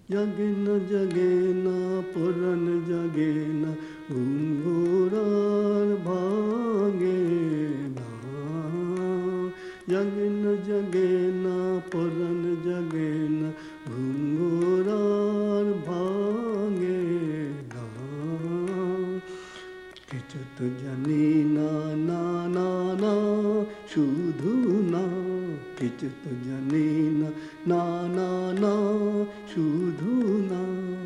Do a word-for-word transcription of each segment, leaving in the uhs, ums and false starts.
জাগে না জাগে না পরাণ জাগে না ঘুম ঘোরার ভাঙে না জাগে না জাগে না পরাণ জাগে না ঘুম ঘোরার ভাঙে না কিছু তো জানি না না না না শুধু না কিছু তো জানি না না না না শুধু না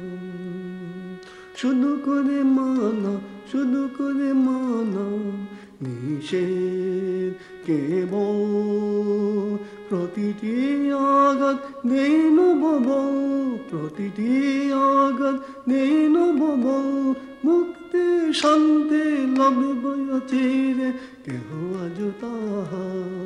শুধু করে মানা শুধু করে মানা নিষেধ কেবল প্রতিটি আঘাত নেন বব প্রতিটি আঘাত নেন বব মুক্তি শান্তি লভিব চিরে কেহ আজ তাহা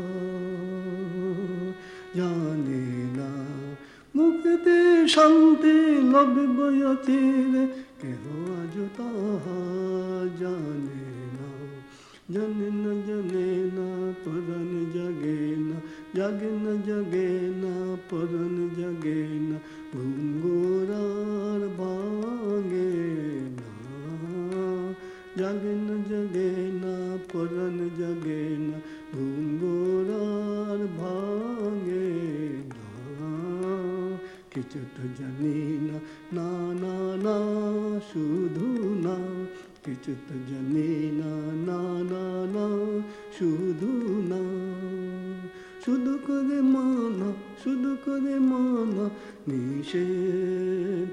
জানে না মুক্তি শান্তি লভিব চিরে কেহ আজ তাহা জানে না জানে না জানে না পরাণ জাগে না জাগে না জাগে না পরাণ জাগে না ঘুম ঘোরার ভাঙে না জাগে না জাগে না পরাণ জাগে না ঘুম ঘোরার ভাঙে না কিছু তো জানি না না না না শুধু না কিছু তো জানি না না না না শুধু না শুধু করে মানা শুধু করে মানা নিষেধ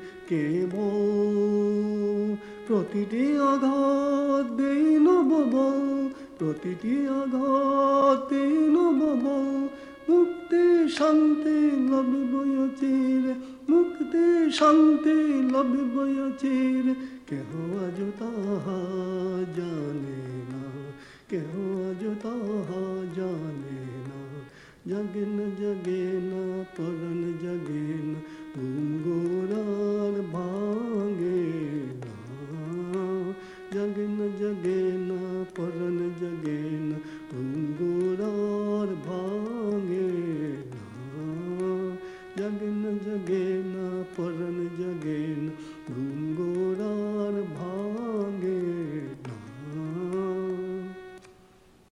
কেবল প্রতিটি আঘাত দেন বব প্রতিটি আঘাত দেন বব মুক্তি শান্তি লভিব চিরে মুক্তি শান্তি লভিব চিরে কেহ আজ তাহা জানে না কেহ আজ তাহা জানে না জাগে না জাগে না পরাণ জাগে না ঘুম ঘোরার ভাঙে না জাগে না জাগে না পরাণ জাগে না ঘুম ঘোরার ভাঙে না জাগে না জাগে না পরাণ জাগে না ঘুম